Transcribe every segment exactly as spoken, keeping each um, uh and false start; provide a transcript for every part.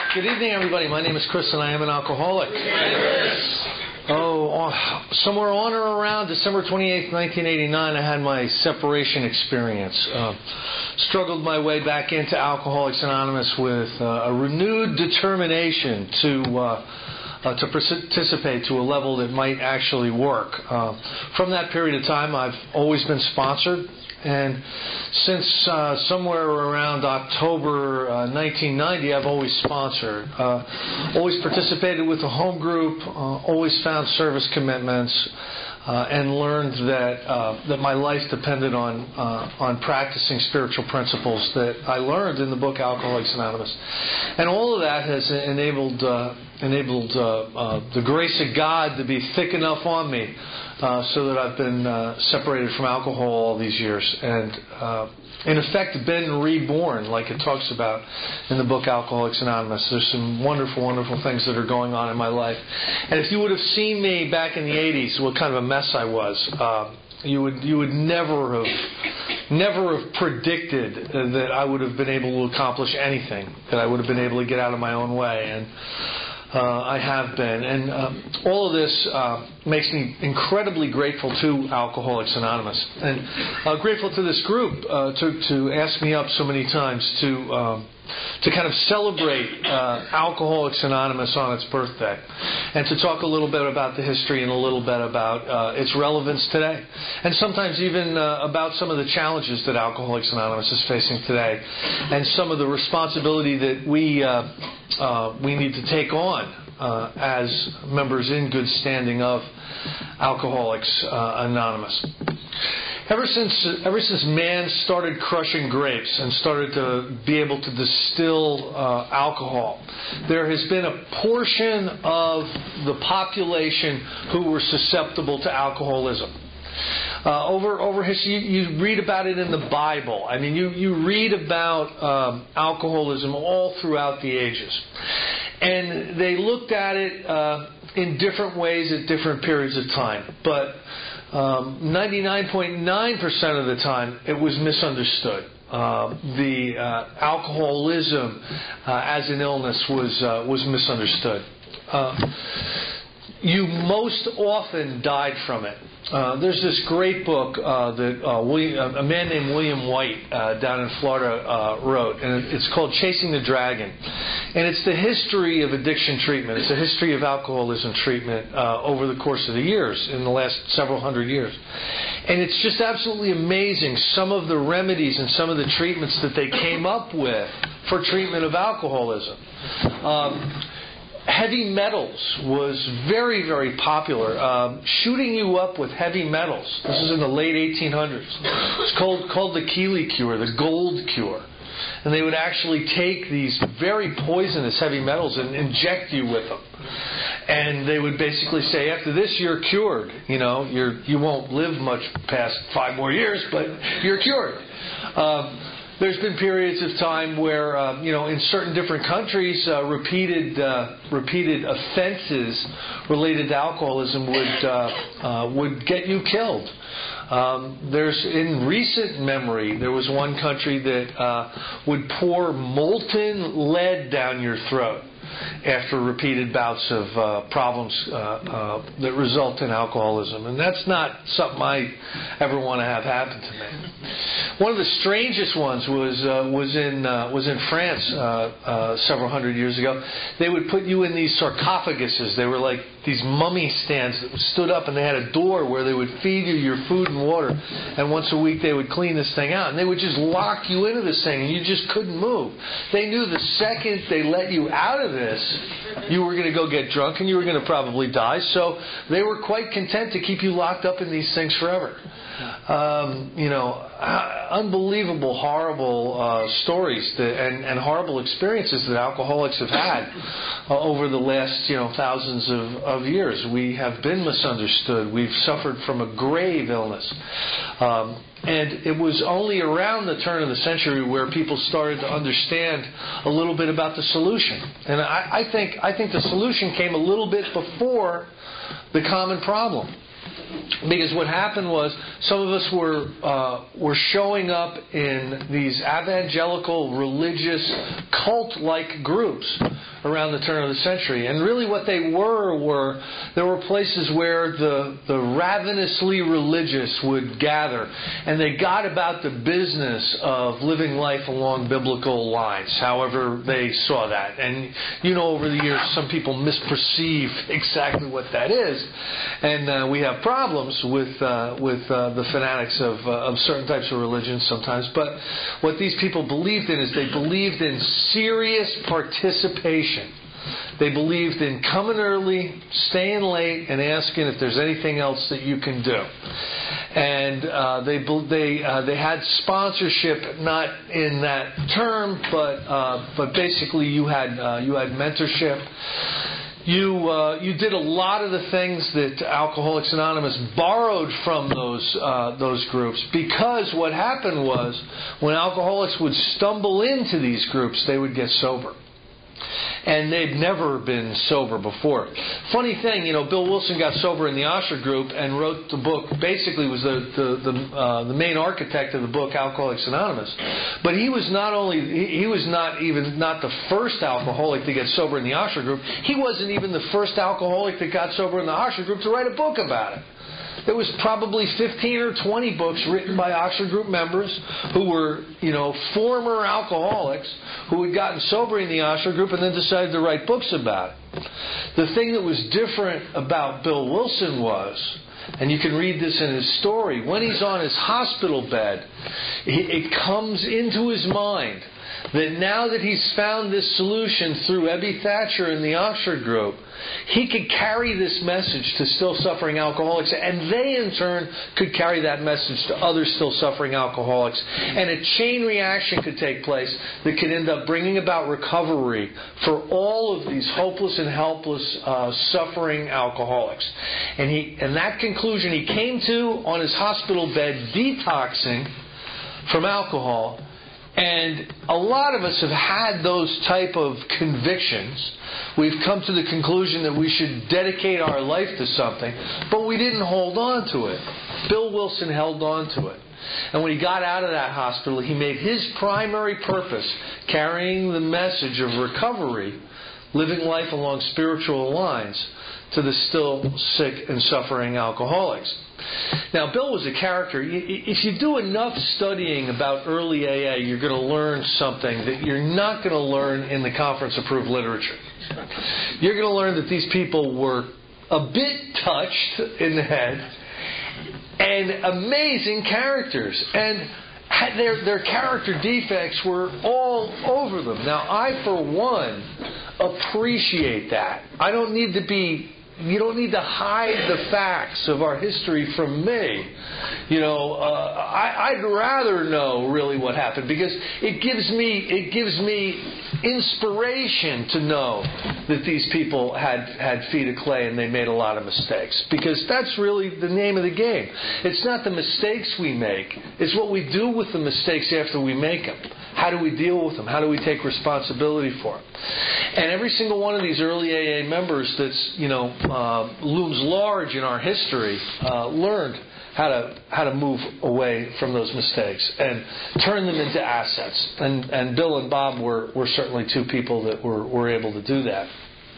Good evening, everybody. My name is Chris, and I am an alcoholic. Oh, somewhere on or around December twenty-eighth, nineteen eighty-nine, I had my separation experience. Uh, struggled my way back into Alcoholics Anonymous with uh, a renewed determination to uh, uh, to participate to a level that might actually work. Uh, from that period of time, I've always been sponsored. And since uh, somewhere around October uh, nineteen ninety, I've always sponsored, uh, always participated with a home group, uh, always found service commitments, uh, and learned that uh, that my life depended on uh, on practicing spiritual principles that I learned in the book Alcoholics Anonymous, and all of that has enabled uh, enabled uh, uh, the grace of God to be thick enough on me. Uh, so that I've been uh, separated from alcohol all these years and, uh, in effect, been reborn, like it talks about in the book Alcoholics Anonymous. There's some wonderful, wonderful things that are going on in my life. And if you would have seen me back in the eighties, what kind of a mess I was, uh, you would you would never have never have predicted that I would have been able to accomplish anything, that I would have been able to get out of my own way. And Uh, I have been, and uh, all of this uh, makes me incredibly grateful to Alcoholics Anonymous, and uh, grateful to this group uh, to to ask me up so many times to um, to kind of celebrate uh, Alcoholics Anonymous on its birthday, and to talk a little bit about the history and a little bit about uh, its relevance today, and sometimes even uh, about some of the challenges that Alcoholics Anonymous is facing today, and some of the responsibility that we uh, uh, we need to take on uh, as members in good standing of Alcoholics uh, Anonymous. Ever since ever since man started crushing grapes and started to be able to distill uh, alcohol, there has been a portion of the population who were susceptible to alcoholism. Uh, over over history, you, you read about it in the Bible. I mean, you, you read about um, alcoholism all throughout the ages. And they looked at it uh, in different ways at different periods of time. But Um, ninety-nine point nine percent of the time, it was misunderstood. Uh, the uh, alcoholism uh, as an illness was uh, was misunderstood. Uh, you most often died from it. Uh, there's this great book uh, that uh, William, a man named William White uh, down in Florida uh, wrote, and it's called Chasing the Dragon. And it's the history of addiction treatment. It's a history of alcoholism treatment uh, over the course of the years, in the last several hundred years. And it's just absolutely amazing, some of the remedies and some of the treatments that they came up with for treatment of alcoholism. Um, Heavy metals was very, very popular. Um, shooting you up with heavy metals. This is in the late eighteen hundreds. It's called called the Keeley cure, the gold cure. And they would actually take these very poisonous heavy metals and inject you with them. And they would basically say, after this, you're cured. You know, you're you won't live much past five more years, but you're cured. Um, There's been periods of time where, uh, you know, in certain different countries, uh, repeated uh, repeated offenses related to alcoholism would uh, uh, would get you killed. Um, there's in recent memory, there was one country that uh, would pour molten lead down your throat after repeated bouts of uh, problems uh, uh, that result in alcoholism. And that's not something I ever want to have happen to me. One of the strangest ones was uh, was in uh, was in France uh, uh, several hundred years ago. They would put you in these sarcophaguses. They were like these mummy stands that stood up, and they had a door where they would feed you your food and water. And once a week they would clean this thing out, and they would just lock you into this thing, and you just couldn't move. They knew the second they let you out of this, you were going to go get drunk and you were going to probably die. So they were quite content to keep you locked up in these things forever. Um, you know, unbelievable, horrible uh, stories that, and, and horrible experiences that alcoholics have had uh, over the last, you know, thousands of, of years. We have been misunderstood. We've suffered from a grave illness. Um, and it was only around the turn of the century where people started to understand a little bit about the solution. And I, I think I think the solution came a little bit before the common problem. Because what happened was some of us were uh, were showing up in these evangelical, religious, cult-like groups around the turn of the century. And really what they were were, there were places where the, the ravenously religious would gather, and they got about the business of living life along biblical lines, however they saw that. And you know, over the years, some people misperceive exactly what that is, and uh, we have problems with uh, with uh, the fanatics of, uh, of certain types of religions sometimes. But what these people believed in is they believed in serious participation. They believed in coming early, staying late, and asking if there's anything else that you can do. And uh, they they uh, they had sponsorship, not in that term, but uh, but basically you had uh, you had mentorship. You uh, you did a lot of the things that Alcoholics Anonymous borrowed from those uh, those groups, because what happened was when alcoholics would stumble into these groups, they would get sober. And they'd never been sober before. Funny thing, you know, Bill Wilson got sober in the Osher group and wrote the book. Basically, was the the the, uh, the main architect of the book Alcoholics Anonymous. But he was not only he, he was not even not the first alcoholic to get sober in the Osher group. He wasn't even the first alcoholic that got sober in the Osher group to write a book about it. There was probably fifteen or twenty books written by Oxford Group members who were, you know, former alcoholics who had gotten sober in the Oxford Group and then decided to write books about it. The thing that was different about Bill Wilson was, and you can read this in his story, when he's on his hospital bed, it comes into his mind that now that he's found this solution through Ebby Thatcher and the Oxford Group, he could carry this message to still suffering alcoholics, and they in turn could carry that message to other still suffering alcoholics, and a chain reaction could take place that could end up bringing about recovery for all of these hopeless and helpless uh, suffering alcoholics. And he, and that conclusion he came to on his hospital bed, detoxing from alcohol. And a lot of us have had those type of convictions. We've come to the conclusion that we should dedicate our life to something, but we didn't hold on to it. Bill Wilson held on to it. And when he got out of that hospital, he made his primary purpose carrying the message of recovery, living life along spiritual lines, to the still sick and suffering alcoholics. Now, Bill was a character. If you do enough studying about early A A, you're going to learn something that you're not going to learn in the conference-approved literature. You're going to learn that these people were a bit touched in the head and amazing characters. And their, their character defects were all over them. Now, I, for one, appreciate that. I don't need to be... You don't need to hide the facts of our history from me. You know, uh, I, I'd rather know really what happened, because it gives me it gives me inspiration to know that these people had had feet of clay and they made a lot of mistakes. Because that's really the name of the game. It's not the mistakes we make; it's what we do with the mistakes after we make them. How do we deal with them? How do we take responsibility for them? And every single one of these early A A members that's, you know, uh, looms large in our history uh, learned how to how to move away from those mistakes and turn them into assets. And and Bill and Bob were, were certainly two people that were, were able to do that.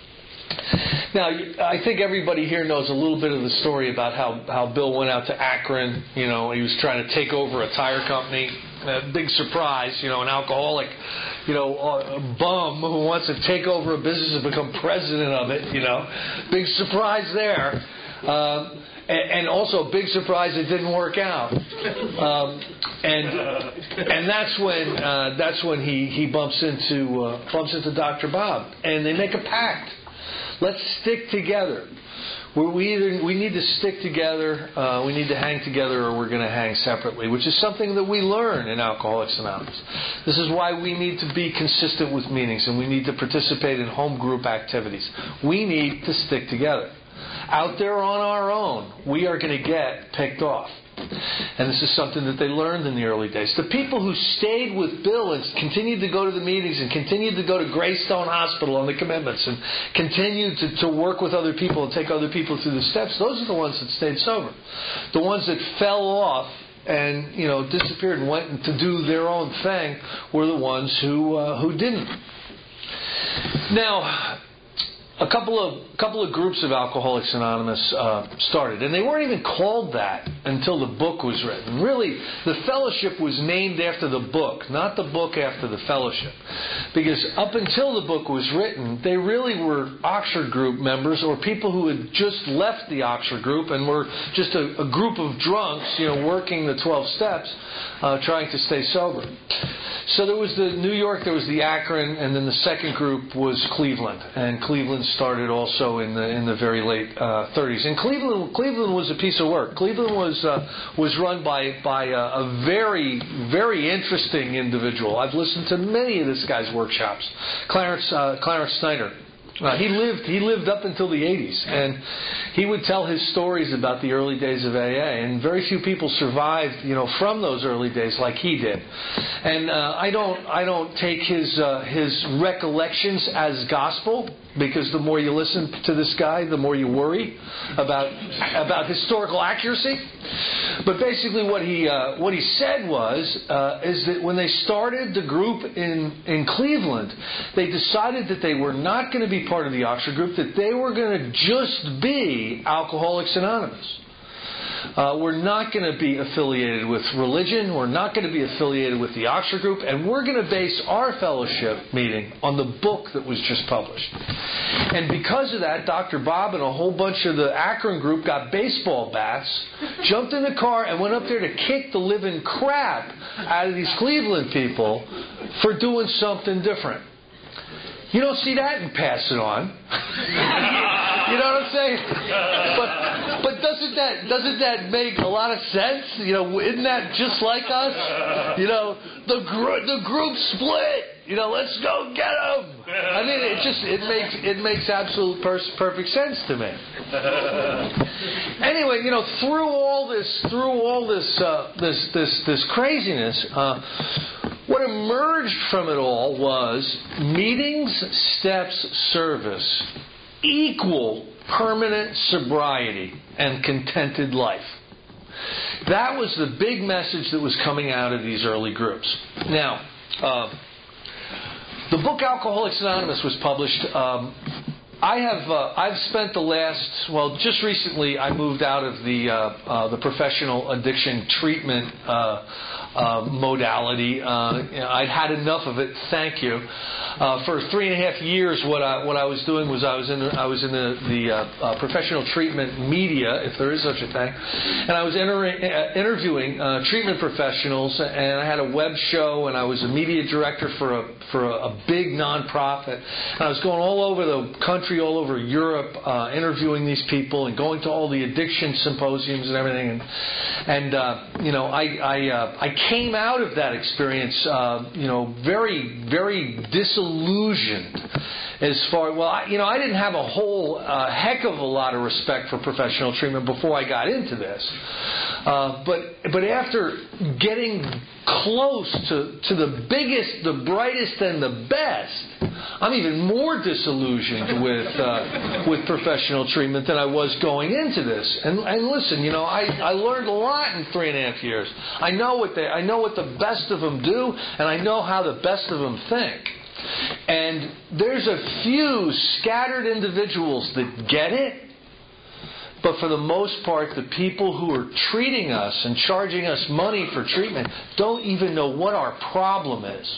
Now, I think everybody here knows a little bit of the story about how, how Bill went out to Akron. You know, he was trying to take over a tire company. A big surprise, you know, an alcoholic, you know, a bum who wants to take over a business and become president of it, you know. Big surprise there. Um, and also a big surprise it didn't work out. Um, and and that's when uh, that's when he, he bumps into uh, bumps into Doctor Bob. And they make a pact. Let's stick together. We either we need to stick together, uh, we need to hang together, or we're going to hang separately, which is something that we learn in Alcoholics Anonymous. This is why we need to be consistent with meetings, and we need to participate in home group activities. We need to stick together. Out there on our own, we are going to get picked off. And this is something that they learned in the early days. The people who stayed with Bill and continued to go to the meetings and continued to go to Greystone Hospital on the commitments and continued to, to work with other people and take other people through the steps, those are the ones that stayed sober. The ones that fell off and, you know, disappeared and went to do their own thing were the ones who uh, who didn't. Now, a couple of couple of groups of Alcoholics Anonymous uh, started, and they weren't even called that until the book was written. Really, the fellowship was named after the book, not the book after the fellowship, because up until the book was written, they really were Oxford group members or people who had just left the Oxford group and were just a, a group of drunks, you know, working the twelve steps, uh, trying to stay sober. So there was the New York, there was the Akron, and then the second group was Cleveland. And Cleveland started also in the in the very late uh, thirties. And Cleveland Cleveland was a piece of work. Cleveland was uh, was run by by a, a very very interesting individual. I've listened to many of this guy's workshops. Clarence uh, Clarence Snyder. Uh, he lived he lived up until the eighties, and he would tell his stories about the early days of A A, and very few people survived, you know, from those early days like he did. And uh, I don't I don't take his uh, his recollections as gospel, because the more you listen to this guy, the more you worry about about historical accuracy. But basically, what he uh, what he said was uh, is that when they started the group in in Cleveland, they decided that they were not going to be part of the Oxford group, that they were going to just be Alcoholics Anonymous. Uh, we're not going to be affiliated with religion. We're not going to be affiliated with the Oxford group. And we're going to base our fellowship meeting on the book that was just published. And because of that, Doctor Bob and a whole bunch of the Akron group got baseball bats, jumped in the car, and went up there to kick the living crap out of these Cleveland people for doing something different. You don't see that and pass it on. You know what I'm saying? But but doesn't that doesn't that make a lot of sense? You know, isn't that just like us? You know, the gr- the group split. You know, let's go get them. I mean, it just it makes it makes absolute per- perfect sense to me. Anyway, you know, through all this through all this uh, this this this craziness. Uh, What emerged from it all was meetings, steps, service equal permanent sobriety and contented life. That was the big message that was coming out of these early groups. Now, uh, the book Alcoholics Anonymous was published. Um, I have uh, I've spent the last well just recently I moved out of the uh, uh, the professional addiction treatment uh, uh, modality. Uh, I'd had enough of it. Thank you. Uh, for three and a half years, what I what I was doing was I was in I was in the, the uh, uh, professional treatment media, if there is such a thing, and I was entering, uh, interviewing uh, treatment professionals, and I had a web show, and I was a media director for a for a, a big nonprofit, and I was going all over the country, all over Europe, uh, interviewing these people and going to all the addiction symposiums and everything. And, and uh, you know, I I, uh, I came out of that experience, uh, you know, very very disillusioned. As far well, I, you know, I didn't have a whole uh, heck of a lot of respect for professional treatment before I got into this. Uh, but but after getting close to, to the biggest, the brightest, and the best, I'm even more disillusioned with uh, with professional treatment than I was going into this. And, and listen, you know, I, I learned a lot in three and a half years. I know what they, I know what the best of them do, and I know how the best of them think. And there's a few scattered individuals that get it. But for the most part, the people who are treating us and charging us money for treatment don't even know what our problem is.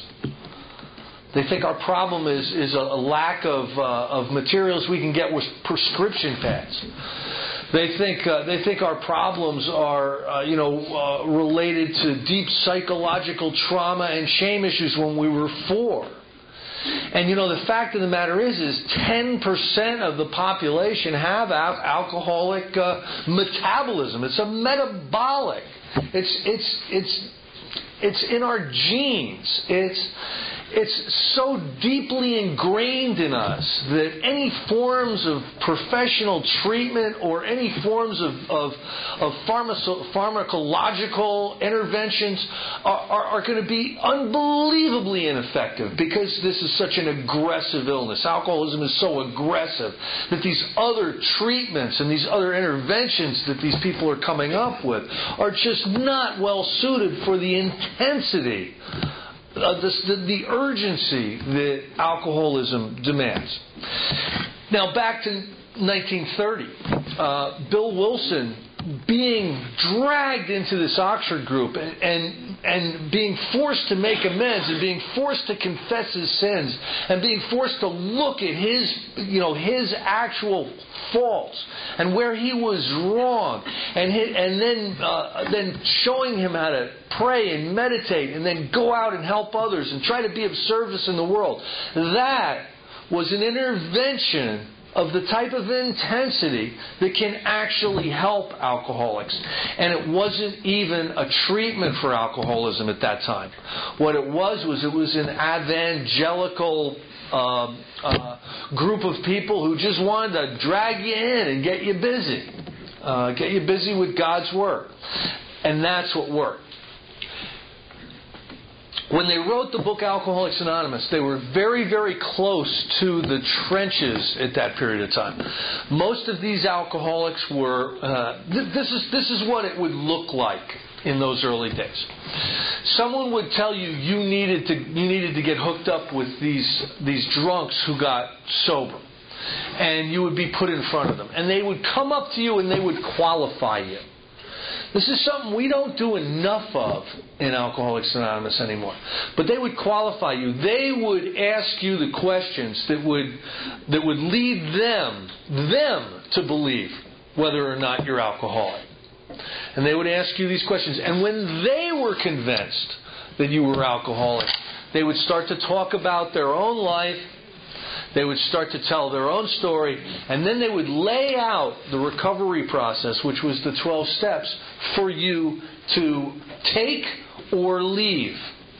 They think our problem is, is a, a lack of, uh, of materials we can get with prescription pads. They think uh, they think our problems are uh, you know uh, related to deep psychological trauma and shame issues when we were four. And, you know, the fact of the matter is, is ten percent of the population have al- alcoholic uh, metabolism. It's a metabolic. It's, it's, it's, it's in our genes. It's, it's so deeply ingrained in us that any forms of professional treatment or any forms of, of, of pharmaco- pharmacological interventions are, are, are going to be unbelievably ineffective because this is such an aggressive illness. Alcoholism is so aggressive that these other treatments and these other interventions that these people are coming up with are just not well suited for the intensity, uh, the, the, the urgency that alcoholism demands. Now, back to nineteen thirty, uh, Bill Wilson being dragged into this Oxford group and, and and being forced to make amends and being forced to confess his sins and being forced to look at his, you know, his actual faults and where he was wrong, and his, and then uh, then showing him how to pray and meditate and then go out and help others and try to be of service in the world. That was an intervention of the type of intensity that can actually help alcoholics. And it wasn't even a treatment for alcoholism at that time. What it was, was it was an evangelical uh, uh, group of people who just wanted to drag you in and get you busy. Uh, get you busy with God's work. And that's what worked. When they wrote the book Alcoholics Anonymous, they were very, very close to the trenches at that period of time. Most of these alcoholics were, uh, th- this is this is what it would look like in those early days. Someone would tell you you needed to you needed to get hooked up with these these drunks who got sober, and you would be put in front of them, and they would come up to you and they would qualify you. This is something we don't do enough of in Alcoholics Anonymous anymore. But they would qualify you. They would ask you the questions that would that would lead them, them to believe whether or not you're alcoholic. And they would ask you these questions. And when they were convinced that you were alcoholic, they would start to talk about their own life. They would start to tell their own story, and then they would lay out the recovery process, which was the twelve steps, for you to take or leave.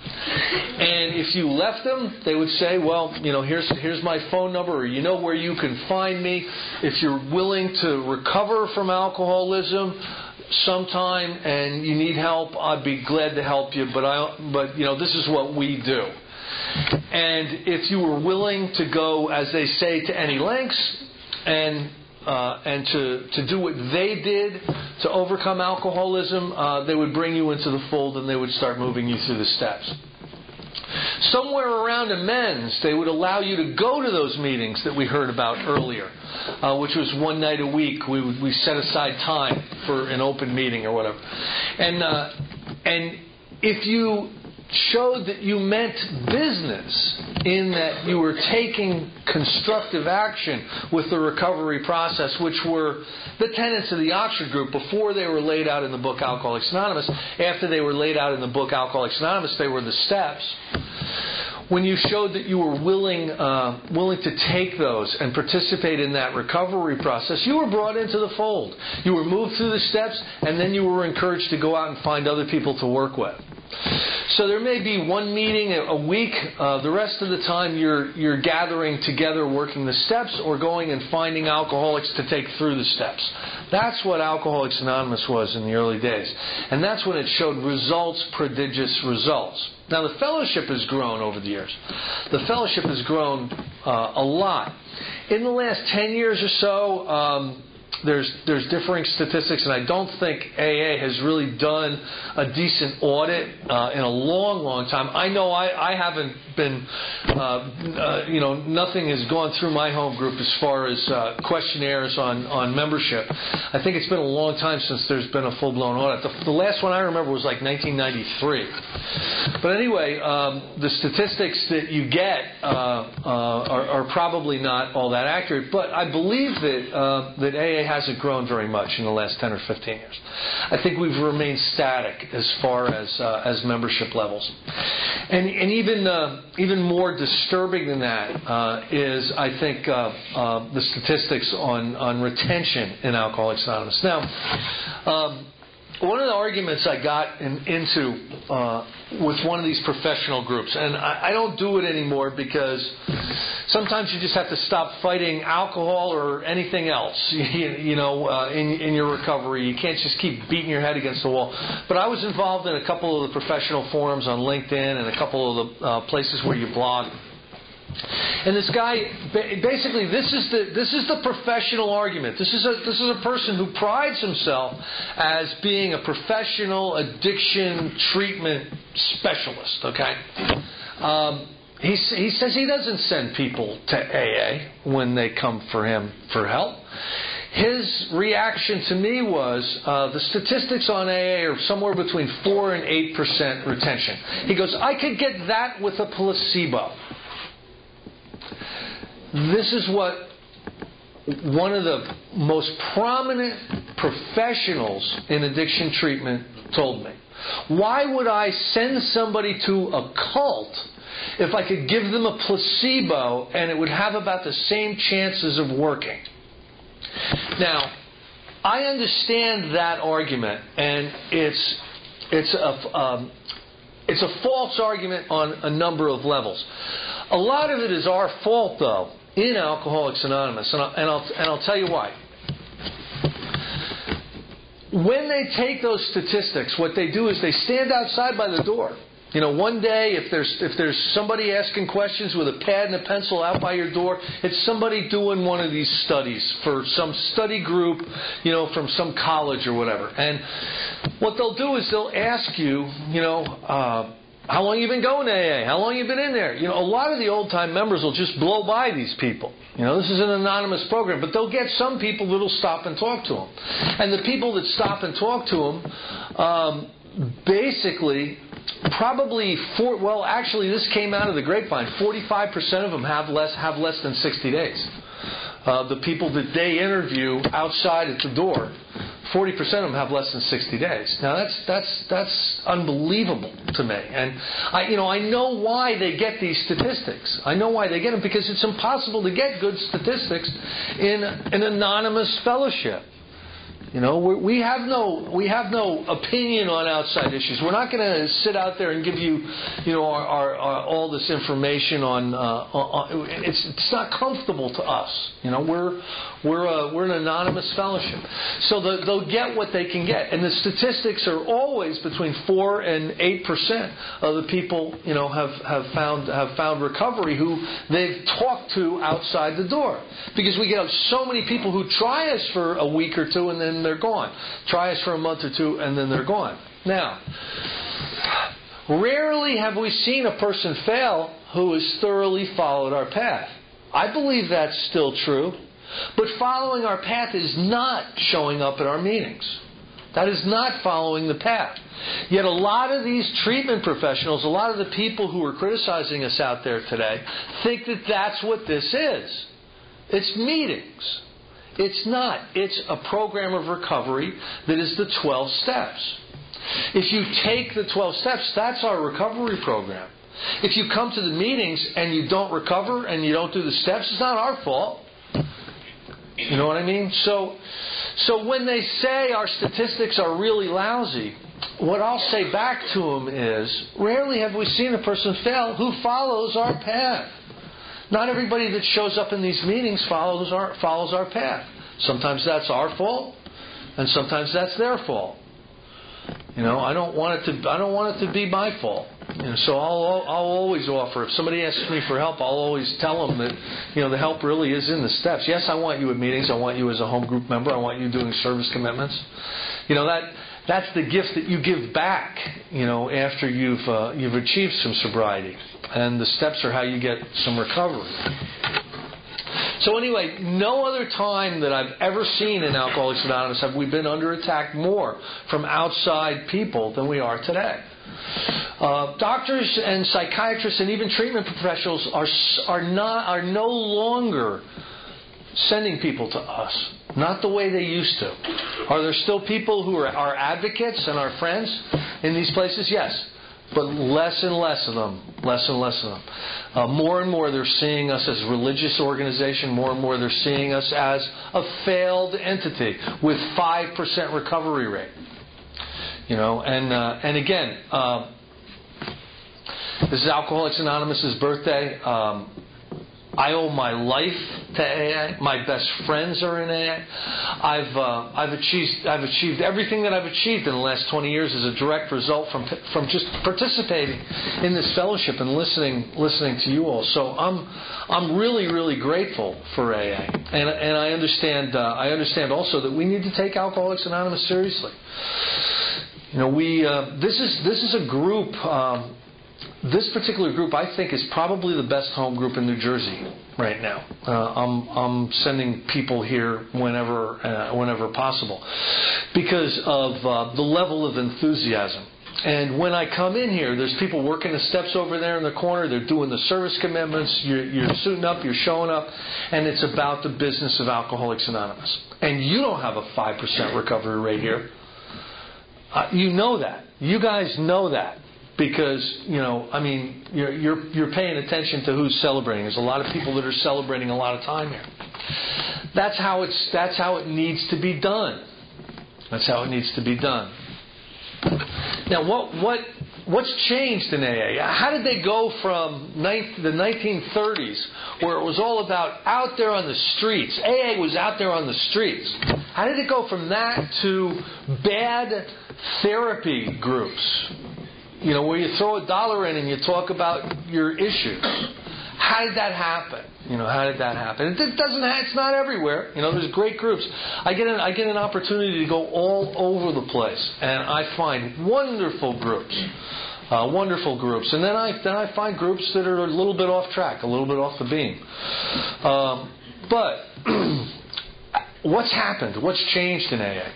And if you left them, they would say, well, you know, here's here's my phone number, or you know where you can find me. If you're willing to recover from alcoholism sometime and you need help, I'd be glad to help you, but I but you know, this is what we do. And if you were willing to go, as they say, to any lengths and uh, and to, to do what they did to overcome alcoholism, uh, they would bring you into the fold and they would start moving you through the steps. Somewhere around amends, they would allow you to go to those meetings that we heard about earlier, uh, which was one night a week. We would, we set aside time for an open meeting or whatever. And uh, and if you showed that you meant business in that you were taking constructive action with the recovery process, which were the tenets of the Oxford group before they were laid out in the book Alcoholics Anonymous. After they were laid out in the book Alcoholics Anonymous, they were the steps. When you showed that you were willing uh, willing to take those and participate in that recovery process, you were brought into the fold. You were moved through the steps, and then you were encouraged to go out and find other people to work with. So there may be one meeting a week. Uh, the rest of the time you're you're gathering together, working the steps, or going and finding alcoholics to take through the steps. That's what Alcoholics Anonymous was in the early days. And that's when it showed results, prodigious results. Now the fellowship has grown over the years. The fellowship has grown uh, a lot. In the last ten years or so, um, There's there's differing statistics, and I don't think A A has really done a decent audit uh, in a long, long time. I know I, I haven't been, uh, uh, you know, nothing has gone through my home group as far as uh, questionnaires on, on membership. I think it's been a long time since there's been a full-blown audit. The, the last one I remember was like nineteen ninety-three. But anyway, um, the statistics that you get uh, uh, are, are probably not all that accurate, but I believe that uh, that A A hasn't grown very much in the last ten or fifteen years. I think we've remained static as far as uh, as membership levels. And and even uh, even more disturbing than that uh, is, I think, uh, uh, the statistics on, on retention in Alcoholics Anonymous. Now, um, one of the arguments I got in, into uh, with one of these professional groups, and I, I don't do it anymore because sometimes you just have to stop fighting alcohol or anything else, you, you know, uh, in, in your recovery. You can't just keep beating your head against the wall. But I was involved in a couple of the professional forums on LinkedIn and a couple of the uh, places where you blog. And this guy, basically, this is the this is the professional argument. This is a this is a person who prides himself as being a professional addiction treatment specialist. Okay, um, he he says he doesn't send people to A A when they come for him for help. His reaction to me was uh, the statistics on A A are somewhere between four and eight percent retention. He goes, I could get that with a placebo. This is what one of the most prominent professionals in addiction treatment told me. Why would I send somebody to a cult if I could give them a placebo and it would have about the same chances of working? Now, I understand that argument, and it's it's a um, it's a false argument on a number of levels. A lot of it is our fault, though, in Alcoholics Anonymous, and I'll, and I'll, and I'll tell you why. When they take those statistics, what they do is they stand outside by the door. You know, one day, if there's if there's somebody asking questions with a pad and a pencil out by your door, it's somebody doing one of these studies for some study group, you know, from some college or whatever. And what they'll do is they'll ask you, you know, uh, how long you been going to A A? How long you been in there? You know, a lot of the old-time members will just blow by these people. You know, this is an anonymous program, but they'll get some people that'll stop and talk to them. And the people that stop and talk to them, um, basically, probably four. Well, actually, this came out of the grapevine. Forty-five percent of them have less have less than sixty days. Uh, the people that they interview outside at the door, forty percent of them have less than sixty days. Now that's that's that's unbelievable to me, and I you know I know why they get these statistics. I know why they get them, because it's impossible to get good statistics in an anonymous fellowship. You know, we have no we have no opinion on outside issues. We're not going to sit out there and give you, you know, our, our, our, all this information on, uh, on. It's it's not comfortable to us. You know, we're we're a, we're an anonymous fellowship, so the, they'll get what they can get, and the statistics are always between four and eight percent of the people, you know, have, have found have found recovery who they've talked to outside the door, because we get so many people who try us for a week or two and then they're gone. Try us for a month or two, and then they're gone. Now, rarely have we seen a person fail who has thoroughly followed our path. I believe that's still true, but following our path is not showing up at our meetings. That is not following the path. Yet a lot of these treatment professionals, a lot of the people who are criticizing us out there today, think that that's what this is. It's meetings. It's not. It's a program of recovery that is the twelve steps. If you take the twelve steps, that's our recovery program. If you come to the meetings and you don't recover and you don't do the steps, it's not our fault. You know what I mean? So, so when they say our statistics are really lousy, what I'll say back to them is, rarely have we seen a person fail who follows our path. Not everybody that shows up in these meetings follows our follows our path. Sometimes that's our fault, and sometimes that's their fault. You know, I don't want it to. I don't want it to be my fault. You know, so I'll I'll always offer. If somebody asks me for help, I'll always tell them that, you know, the help really is in the steps. Yes, I want you at meetings. I want you as a home group member. I want you doing service commitments. You know, that that's the gift that you give back. You know, after you've uh, you've achieved some sobriety. And the steps are how you get some recovery. So anyway, no other time that I've ever seen in Alcoholics Anonymous have we been under attack more from outside people than we are today. Uh, doctors and psychiatrists and even treatment professionals are are not are no longer sending people to us. Not the way they used to. Are there still people who are our advocates and our friends in these places? Yes. But less and less of them, less and less of them. Uh, more and more they're seeing us as a religious organization. More and more they're seeing us as a failed entity with five percent recovery rate. You know, and uh, and again, uh, this is Alcoholics Anonymous' birthday. Um, I owe my life to A A. My best friends are in A A. I've uh, I've achieved I've achieved everything that I've achieved in the last twenty years as a direct result from from just participating in this fellowship and listening listening to you all. So I'm I'm really really grateful for A A, and and I understand uh, I understand also that we need to take Alcoholics Anonymous seriously. You know, we uh, this is this is a group. Um, This particular group, I think, is probably the best home group in New Jersey right now. Uh, I'm I'm sending people here whenever uh, whenever possible because of uh, the level of enthusiasm. And when I come in here, there's people working the steps over there in the corner. They're doing the service commitments. You're, you're suiting up. You're showing up. And it's about the business of Alcoholics Anonymous. And you don't have a five percent recovery rate here. Uh, you know that. You guys know that. Because, you know, I mean, you're, you're you're paying attention to who's celebrating. There's a lot of people that are celebrating a lot of time here. That's how it's that's how it needs to be done. That's how it needs to be done. Now, what what what's changed in A A? How did they go from the nineteen thirties, where it was all about out there on the streets? A A was out there on the streets. How did it go from that to bad therapy groups? You know, where you throw a dollar in and you talk about your issue. How did that happen? You know, how did that happen? It doesn't. It's not everywhere. You know, there's great groups. I get an I get an opportunity to go all over the place, and I find wonderful groups, uh, wonderful groups, and then I then I find groups that are a little bit off track, a little bit off the beam. Um, but what's happened? What's changed in A A?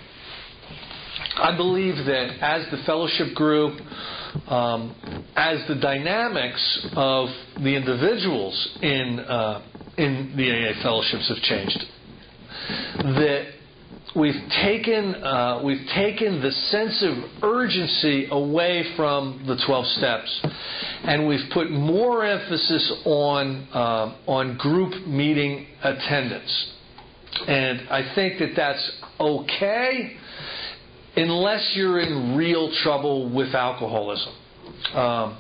I believe that as the fellowship group, Um, as the dynamics of the individuals in uh, in the A A fellowships have changed, that we've taken uh, we've taken the sense of urgency away from the twelve steps, and we've put more emphasis on uh, on group meeting attendance, and I think that that's okay. Unless you're in real trouble with alcoholism. Um,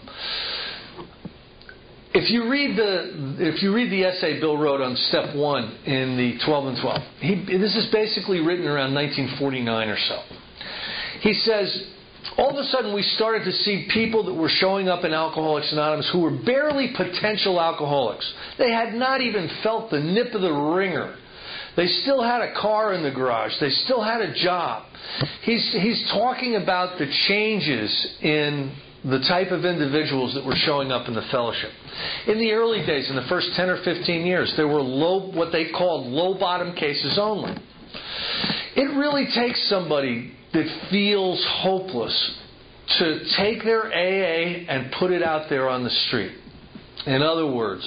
if you read the if you read the essay Bill wrote on step one in the twelve and twelve, he, this is basically written around nineteen forty-nine or so. He says, all of a sudden we started to see people that were showing up in Alcoholics Anonymous who were barely potential alcoholics. They had not even felt the nip of the ringer. They still had a car in the garage. They still had a job. He's he's talking about the changes in the type of individuals that were showing up in the fellowship. In the early days, in the first ten or fifteen years, there were low, what they called low bottom cases only. It really takes somebody that feels hopeless to take their A A and put it out there on the street. In other words,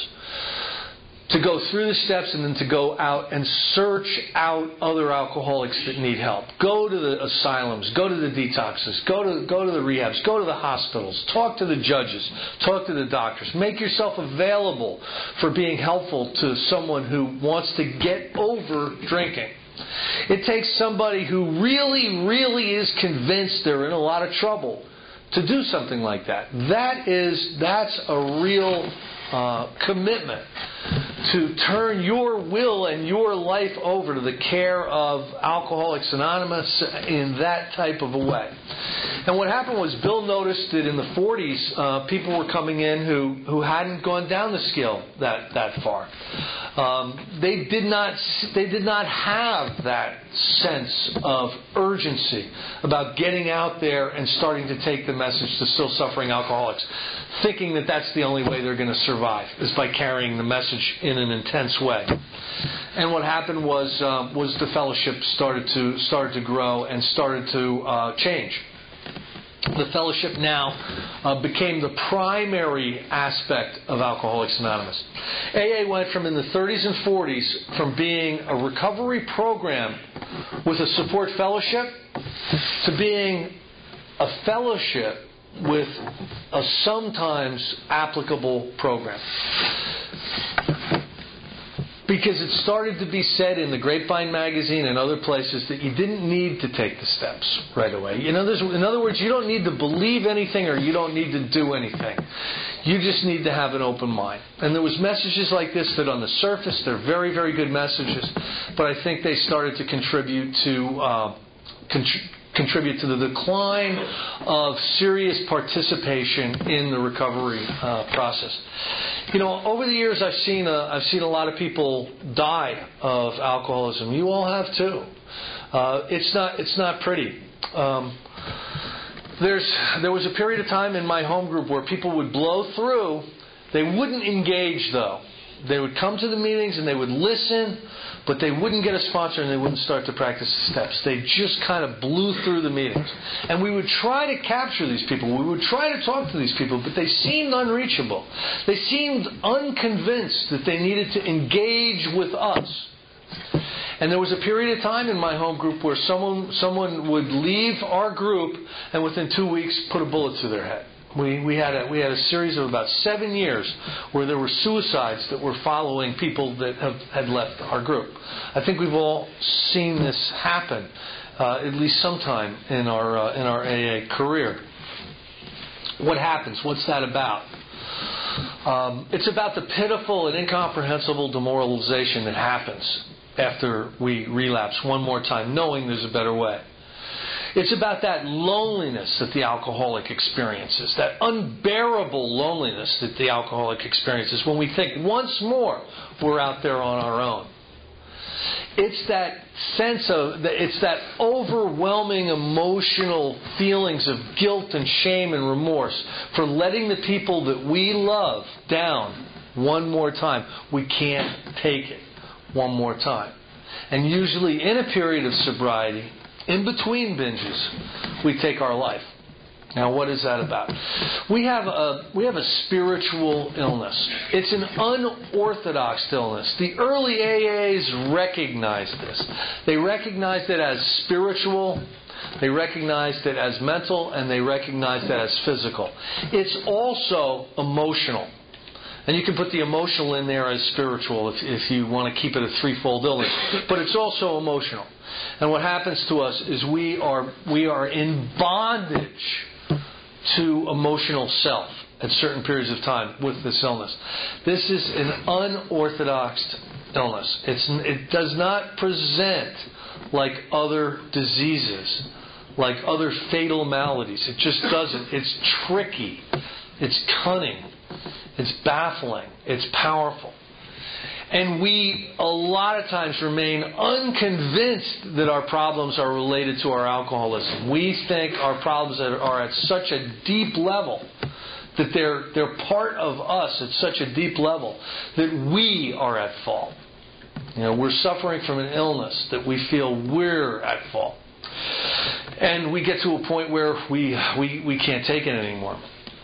to go through the steps and then to go out and search out other alcoholics that need help. Go to the asylums, go to the detoxes, go to go to the rehabs, go to the hospitals, talk to the judges, talk to the doctors. Make yourself available for being helpful to someone who wants to get over drinking. It takes somebody who really, really is convinced they're in a lot of trouble to do something like that. That is, that's a real uh, commitment to turn your will and your life over to the care of Alcoholics Anonymous in that type of a way. And what happened was Bill noticed that in the forties, uh, people were coming in who, who hadn't gone down the scale that, that far. Um, they did not they did not have that sense of urgency about getting out there and starting to take the message to still suffering alcoholics, thinking that that's the only way they're going to survive, is by carrying the message in an intense way. And what happened was uh, was the fellowship started to started to grow and started to uh, change. The fellowship now uh, became the primary aspect of Alcoholics Anonymous. A A went from in the thirties and forties from being a recovery program with a support fellowship to being a fellowship with a sometimes applicable program. Because it started to be said in the Grapevine magazine and other places that you didn't need to take the steps right away. In other, in other words, you don't need to believe anything or you don't need to do anything. You just need to have an open mind. And there was messages like this that on the surface, they're very, very good messages, but I think they started to contribute to... Uh, contr- contribute to the decline of serious participation in the recovery uh, process. You know, over the years I've seen a, I've seen a lot of people die of alcoholism. You all have too. Uh, it's not it's not pretty. Um, there's there was a period of time in my home group where people would blow through. They wouldn't engage though. They would come to the meetings and they would listen, but they wouldn't get a sponsor and they wouldn't start to practice the steps. They just kind of blew through the meetings. And we would try to capture these people. We would try to talk to these people, but they seemed unreachable. They seemed unconvinced that they needed to engage with us. And there was a period of time in my home group where someone someone would leave our group and within two weeks put a bullet to their head. We we had a we had a series of about seven years where there were suicides that were following people that have had left our group. I think we've all seen this happen uh, at least sometime in our uh, in our A A career. What happens? What's that about? Um, it's about the pitiful and incomprehensible demoralization that happens after we relapse one more time, knowing there's a better way. It's about that loneliness that the alcoholic experiences, that unbearable loneliness that the alcoholic experiences when we think once more we're out there on our own. It's that sense of, it's that overwhelming emotional feelings of guilt and shame and remorse for letting the people that we love down one more time. We can't take it one more time. And usually in a period of sobriety, in between binges, we take our life. Now, what is that about? We have a we have a spiritual illness. It's an unorthodox illness. The early A As recognized this. They recognized it as spiritual, they recognized it as mental, and they recognized it as physical. It's also emotional. And you can put the emotional in there as spiritual if, if you want to keep it a threefold illness. But it's also emotional. And what happens to us is we are we are in bondage to emotional self at certain periods of time with this illness. This is an unorthodox illness. It's, it does not present like other diseases, like other fatal maladies. It just doesn't. It's tricky. It's cunning. It's baffling. It's powerful. And we, a lot of times, remain unconvinced that our problems are related to our alcoholism. We think our problems are at such a deep level, that they're, they're part of us at such a deep level, that we are at fault. You know, we're suffering from an illness that we feel we're at fault. And we get to a point where we, we, we can't take it anymore.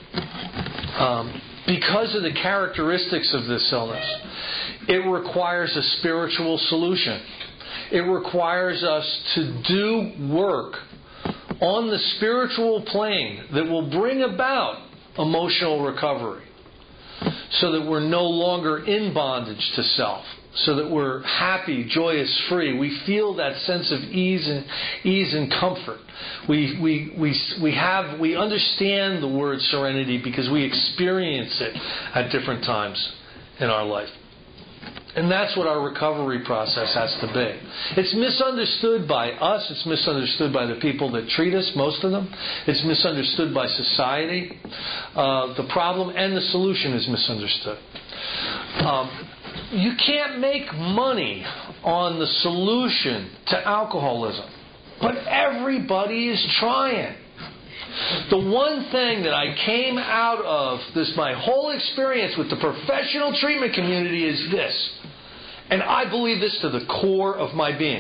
Um, because of the characteristics of this illness, it requires a spiritual solution. It requires us to do work on the spiritual plane that will bring about emotional recovery so that we're no longer in bondage to self, so that we're happy, joyous, free. We feel that sense of ease and ease and comfort. We we we we have we understand the word serenity because we experience it at different times in our life. And that's what our recovery process has to be. It's misunderstood by us. It's misunderstood by the people that treat us, most of them. It's misunderstood by society. Uh, the problem and the solution is misunderstood. Um, you can't make money on the solution to alcoholism, but everybody is trying. The one thing that I came out of this, my whole experience with the professional treatment community is this, and I believe this to the core of my being.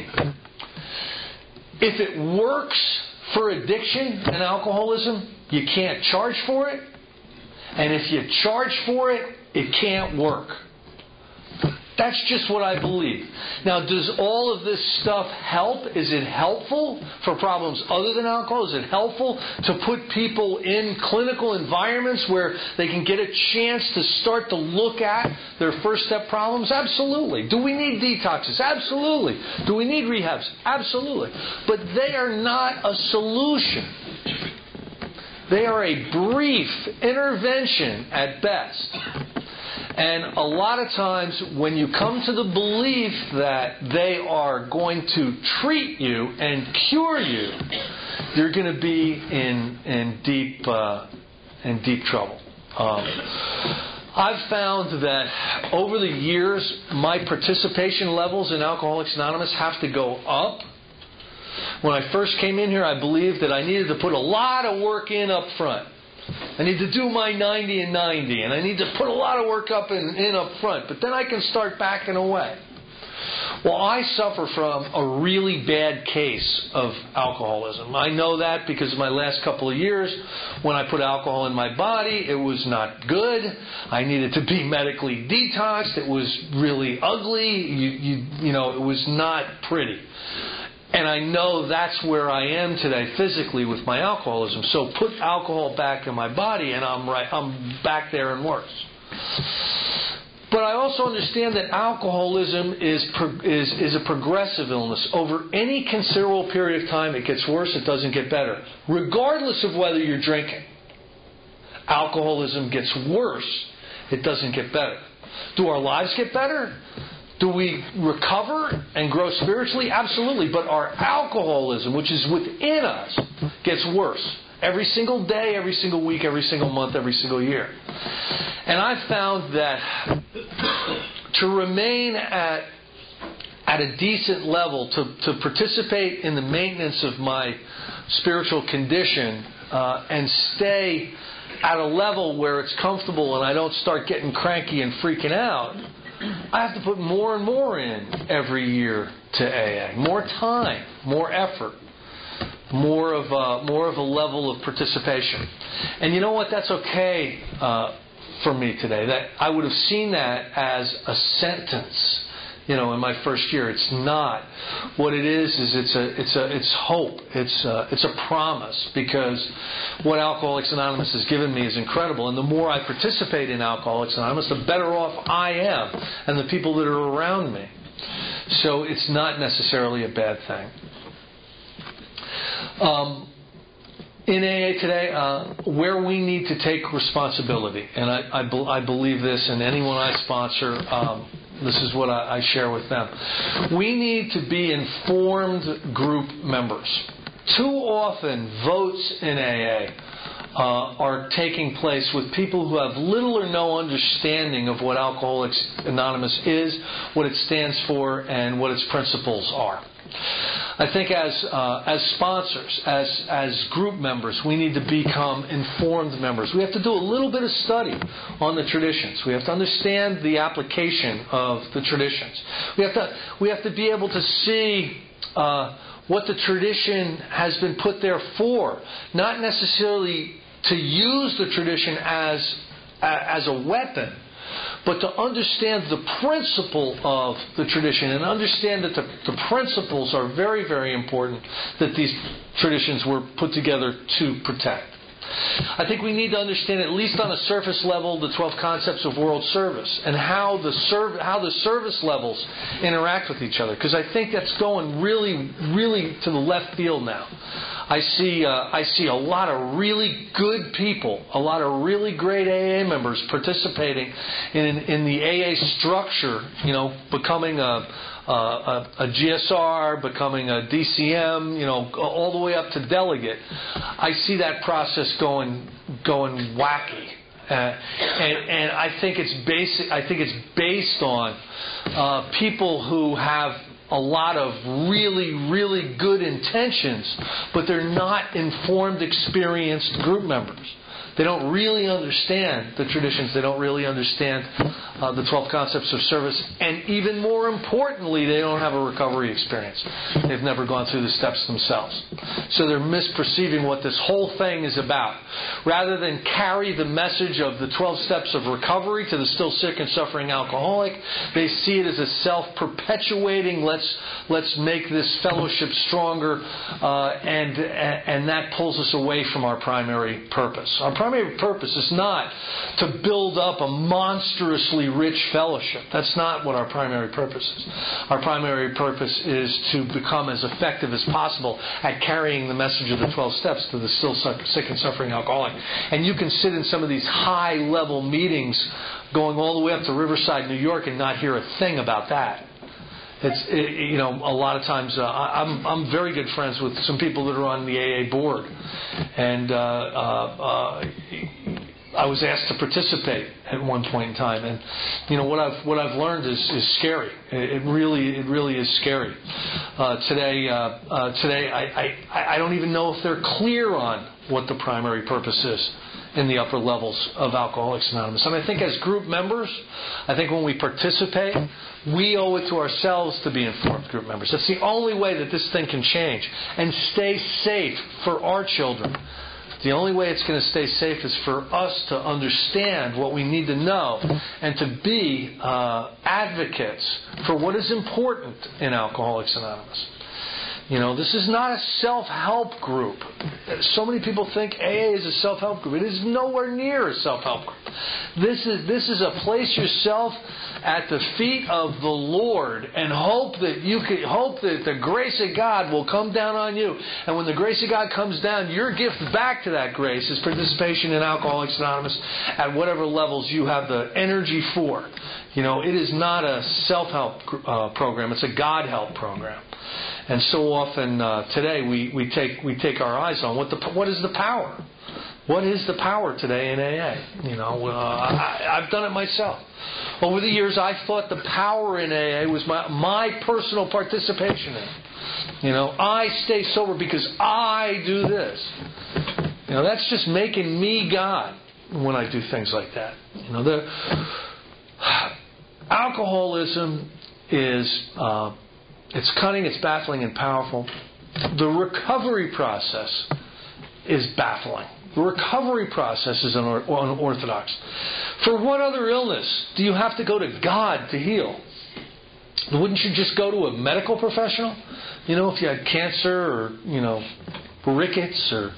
If it works for addiction and alcoholism, you can't charge for it, and if you charge for it, it can't work. That's just what I believe. Now, does all of this stuff help? Is it helpful for problems other than alcohol? Is it helpful to put people in clinical environments where they can get a chance to start to look at their first step problems? Absolutely. Do we need detoxes? Absolutely. Do we need rehabs? Absolutely. But they are not a solution. They are a brief intervention at best. And a lot of times when you come to the belief that they are going to treat you and cure you, you're going to be in in deep uh, in deep trouble. Um, I've found that over the years, my participation levels in Alcoholics Anonymous have to go up. When I first came in here, I believed that I needed to put a lot of work in up front. I need to do my ninety and ninety, and I need to put a lot of work up in, in up front, but then I can start backing away. Well, I suffer from a really bad case of alcoholism. I know that because of my last couple of years. When I put alcohol in my body, it was not good. I needed to be medically detoxed. It was really ugly. You, you, you know, it was not pretty. And I know that's where I am today physically with my alcoholism. So put alcohol back in my body and I'm right, I'm back there and worse. But I also understand that alcoholism is, is, is a progressive illness. Over any considerable period of time, it gets worse, it doesn't get better. Regardless of whether you're drinking. Alcoholism gets worse, it doesn't get better. Do our lives get better? Do we recover and grow spiritually? Absolutely. But our alcoholism, which is within us, gets worse. Every single day, every single week, every single month, every single year. And I've found that to remain at at a decent level, to, to participate in the maintenance of my spiritual condition uh, and stay at a level where it's comfortable and I don't start getting cranky and freaking out, I have to put more and more in every year to A A. More time, more effort, more of a, more of a level of participation. And you know what? That's okay uh, for me today. That I would have seen that as a sentence, you know, in my first year. It's not. What it is is it's a it's a it's hope. It's a, it's a promise, because what Alcoholics Anonymous has given me is incredible. And the more I participate in Alcoholics Anonymous, the better off I am and the people that are around me. So it's not necessarily a bad thing. Um, in A A today, uh, where we need to take responsibility, and I, I, be, I believe this, and anyone I sponsor, um, this is what I, I share with them. We need to be informed group members. Too often, votes in A A uh, are taking place with people who have little or no understanding of what Alcoholics Anonymous is, what it stands for, and what its principles are. I think as uh, as sponsors, as as group members, we need to become informed members. We have to do a little bit of study on the traditions. We have to understand the application of the traditions. We have to we have to be able to see uh, what the tradition has been put there for, not necessarily to use the tradition as as a weapon, but to understand the principle of the tradition and understand that the, the principles are very, very important, that these traditions were put together to protect. I think we need to understand, at least on a surface level, the twelve concepts of world service and how the serv- how the service levels interact with each other, because I think that's going really, really to the left field now. I see uh, I see a lot of really good people, a lot of really great A A members participating in in the A A structure, you know, becoming a a, a G S R, becoming a D C M, you know, all the way up to delegate. I see that process going going wacky. Uh, and, and I think it's basic. I think it's based on uh, people who have a lot of really, really good intentions, but they're not informed, experienced group members. They don't really understand the traditions. They don't really understand uh, the twelve concepts of service. And even more importantly, they don't have a recovery experience. They've never gone through the steps themselves. So they're misperceiving what this whole thing is about. Rather than carry the message of the twelve steps of recovery to the still sick and suffering alcoholic, they see it as a self-perpetuating, let's let's make this fellowship stronger, uh, and and that pulls us away from our primary purpose. Our primary purpose is not to build up a monstrously rich fellowship. That's not what our primary purpose is. Our primary purpose is to become as effective as possible at carrying the message of the twelve steps to the still sick and suffering alcoholic. And you can sit in some of these high-level meetings going all the way up to Riverside, New York, and not hear a thing about that. It's it, you know a lot of times uh, I'm I'm very good friends with some people that are on the A A board, and uh, uh, uh, I was asked to participate at one point in time, and you know what I've what I've learned is, is scary. It, it really it really is scary. Uh, today uh, uh, today I, I I don't even know if they're clear on what the primary purpose is in the upper levels of Alcoholics Anonymous. And I think as group members, I think when we participate, we owe it to ourselves to be informed group members. That's the only way that this thing can change and stay safe for our children. The only way it's going to stay safe is for us to understand what we need to know and to be uh, advocates for what is important in Alcoholics Anonymous. You know, this is not a self-help group. So many people think A A is a self-help group. It is nowhere near a self-help group. This is this is a place yourself at the feet of the Lord and hope that you can hope that the grace of God will come down on you. And when the grace of God comes down, your gift back to that grace is participation in Alcoholics Anonymous at whatever levels you have the energy for. You know, it is not a self-help uh, program. It's a God-help program. And so often uh, today we, we take we take our eyes on what the what is the power? What is the power today in A A? You know, uh, I, I've done it myself. Over the years, I thought the power in A A was my my personal participation in it. You know, I stay sober because I do this. You know, that's just making me God when I do things like that. You know, the alcoholism is. Uh, It's cunning, it's baffling, and powerful. The recovery process is baffling. The recovery process is unorthodox. For what other illness do you have to go to God to heal? Wouldn't you just go to a medical professional? You know, if you had cancer or, you know, rickets or,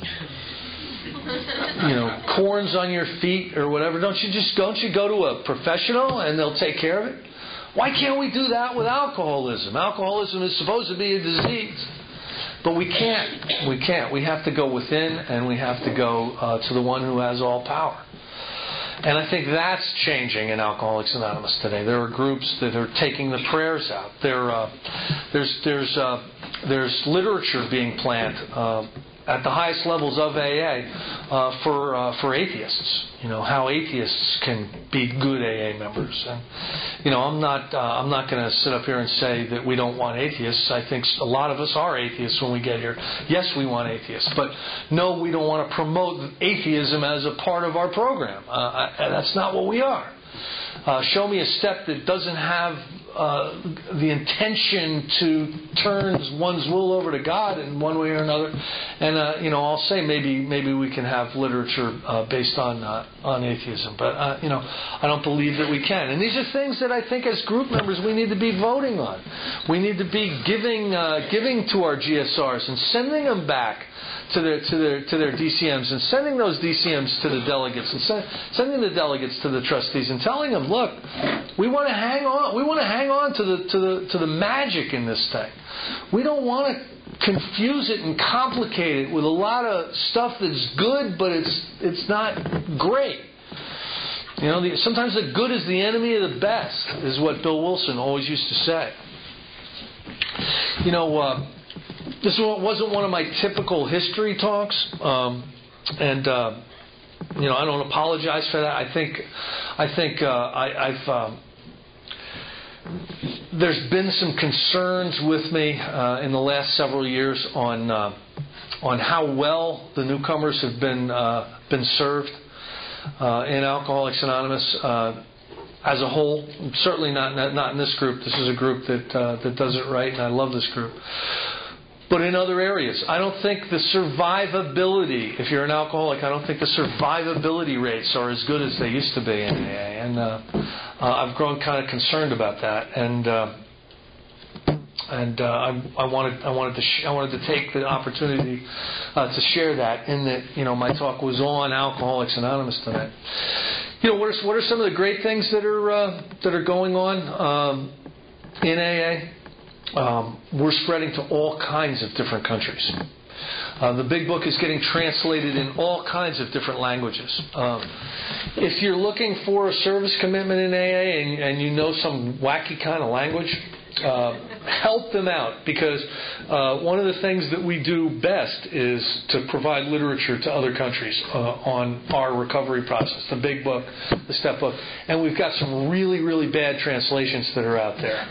you know, corns on your feet or whatever, don't you just don't you go to a professional and they'll take care of it? Why can't we do that with alcoholism? Alcoholism is supposed to be a disease. But we can't. We can't. We have to go within, and we have to go uh, to the one who has all power. And I think that's changing in Alcoholics Anonymous today. There are groups that are taking the prayers out. There, uh, there's there's uh, there's literature being planned uh, at the highest levels of A A uh, for uh, for atheists. You know, how atheists can be good A A members. And you know, I'm not uh, I'm not going to sit up here and say that we don't want atheists. I think a lot of us are atheists when we get here. Yes, we want atheists, but no, we don't want to promote atheism as a part of our program. Uh, I, that's not what we are. Uh, show me a step that doesn't have uh, the intention to turn one's will over to God in one way or another. And uh, you know, I'll say maybe maybe we can have literature uh, based on uh, on atheism, but uh, you know, I don't believe that we can. And these are things that I think as group members we need to be voting on. We need to be giving uh, giving to our G S Rs and sending them back to their to their to their D C Ms and sending those D C Ms to the delegates and send, sending the delegates to the trustees and telling them, look, we want to hang on. We want to hang on to the to the to the magic in this thing. We don't want to confuse it and complicate it with a lot of stuff that's good, but it's it's not great. You know, the, sometimes the good is the enemy of the best, is what Bill Wilson always used to say. You know. Uh, This wasn't one of my typical history talks, um, and uh, you know I don't apologize for that. I think I think uh, I, I've uh, there's been some concerns with me uh, in the last several years on uh, on how well the newcomers have been uh, been served. uh, in Alcoholics Anonymous uh, as a whole. Certainly not, not not in this group. This is a group that uh, that does it right, and I love this group. But in other areas, I don't think the survivability, if you're an alcoholic, I don't think the survivability rates are as good as they used to be in A A. And uh, uh, I've grown kind of concerned about that. And uh, and uh, I, I wanted I wanted to sh- I wanted to take the opportunity uh, to share that. In that, you know, my talk was on Alcoholics Anonymous tonight. You know, what are what are some of the great things that are uh, that are going on um, in A A? Um, we're spreading to all kinds of different countries. Uh, the big book is getting translated in all kinds of different languages. Um, if you're looking for a service commitment in A A and, and you know some wacky kind of language, uh, help them out, because uh, one of the things that we do best is to provide literature to other countries uh, on our recovery process, the big book, the step book, and we've got some really, really bad translations that are out there.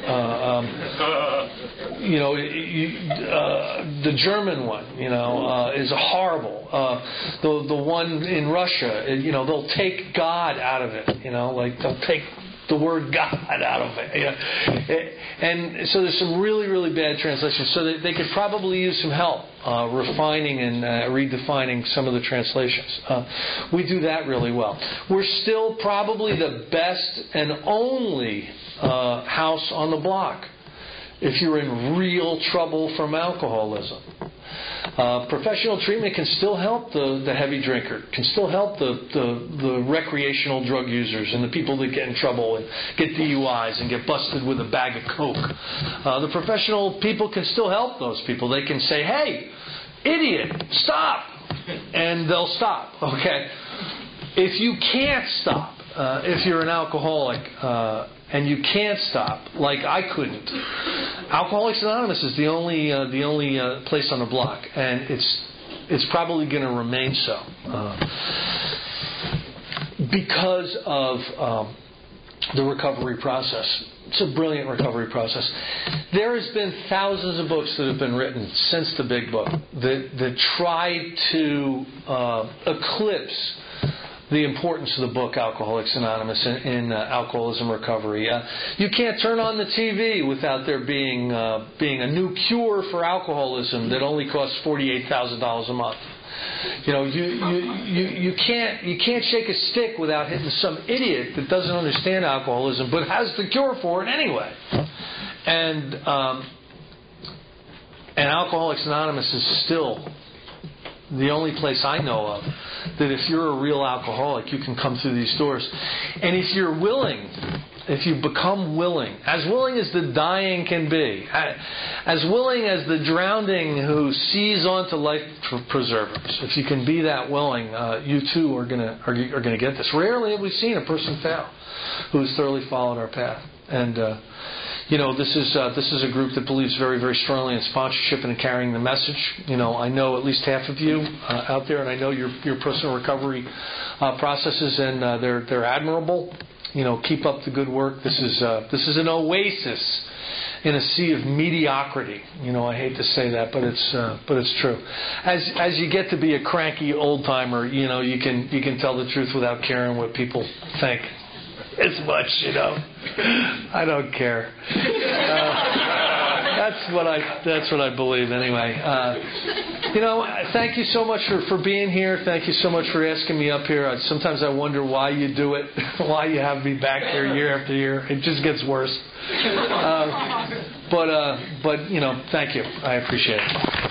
Uh, um, you know, you, uh, the German one, you know, uh, is horrible. Uh, the the one in Russia, you know, they'll take God out of it. You know, like they'll take the word God out of it. Yeah. And so there's some really, really bad translations. So they could probably use some help uh, refining and uh, redefining some of the translations. Uh, we do that really well. We're still probably the best and only uh, house on the block if you're in real trouble from alcoholism. Uh, professional treatment can still help the, the heavy drinker, can still help the, the, the recreational drug users and the people that get in trouble and get D U Is and get busted with a bag of Coke. Uh, the professional people can still help those people. They can say, hey, idiot, stop! And they'll stop, okay? If you can't stop, uh, if you're an alcoholic, uh, and you can't stop, like I couldn't, Alcoholics Anonymous is the only uh, the only uh, place on the block, and it's it's probably going to remain so uh, because of um, the recovery process. It's a brilliant recovery process. There has been thousands of books that have been written since the big book that that try to uh, eclipse the importance of the book Alcoholics Anonymous in, in uh, alcoholism recovery. Uh, you can't turn on the T V without there being uh, being a new cure for alcoholism that only costs forty-eight thousand dollars a month. You know, you, you you you can't you can't shake a stick without hitting some idiot that doesn't understand alcoholism but has the cure for it anyway. And um, and Alcoholics Anonymous is still the only place I know of that if you're a real alcoholic, you can come through these doors. And if you're willing, if you become willing, as willing as the dying can be, as willing as the drowning who sees onto life preservers, if you can be that willing, uh, you too are going to are, are going to get this. Rarely have we seen a person fail who's thoroughly followed our path. And uh, You know, this is uh, this is a group that believes very, very strongly in sponsorship and in carrying the message. You know, I know at least half of you uh, out there, and I know your your personal recovery uh, processes, and uh, they're they're admirable. You know, keep up the good work. This is uh, this is an oasis in a sea of mediocrity. You know, I hate to say that, but it's uh, but it's true. As as you get to be a cranky old timer, you know, you can you can tell the truth without caring what people think. As much, you know. I don't care. Uh, that's what I. That's what I believe, anyway. Uh, you know, thank you so much for, for being here. Thank you so much for asking me up here. I, sometimes I wonder why you do it, why you have me back here year after year. It just gets worse. Uh, but uh, but you know, thank you. I appreciate it.